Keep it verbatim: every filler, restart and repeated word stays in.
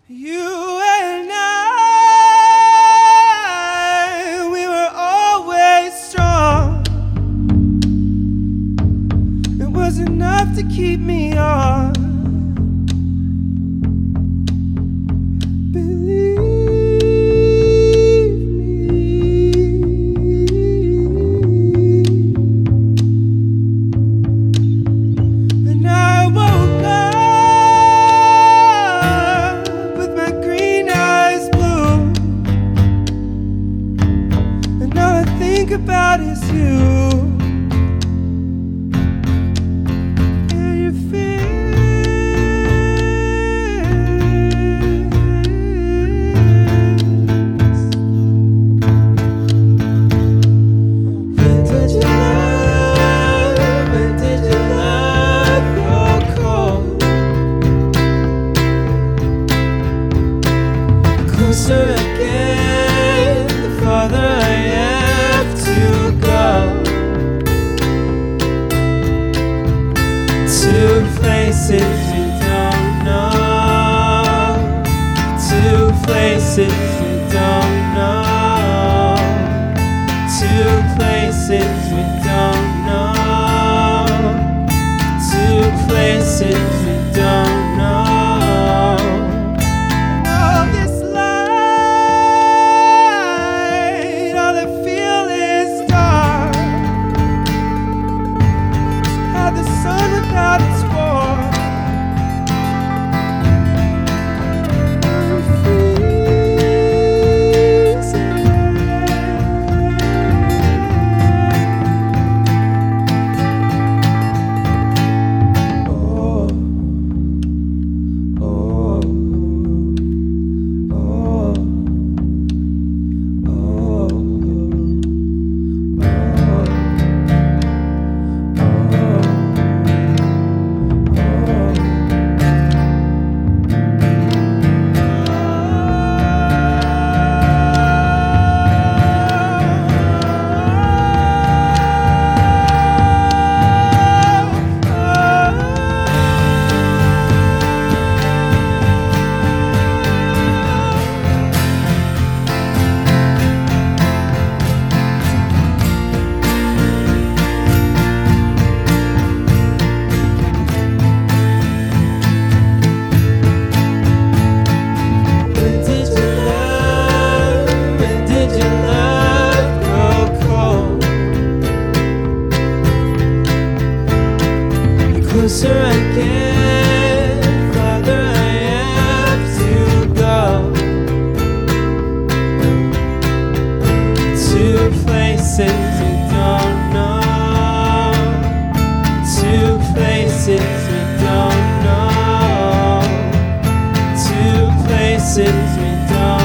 You and I, we were always strong. It was enough to keep me on. Believe me. And I woke up with my green eyes blue, and all I think about is you. And your face. When did you love? When did you love grow cold? Closer again, the farther I have to go, to places you don't know, to places you don't know, to places we don't know, to places we don't know. All this light, all I feel is dark. How the sun without its warmth. I'm freezing. Oh, oh, oh, oh, When did you love? When did you love grow cold? The closer I get, the farther I have to go, to places you don't know, to places you don't know, to places we don't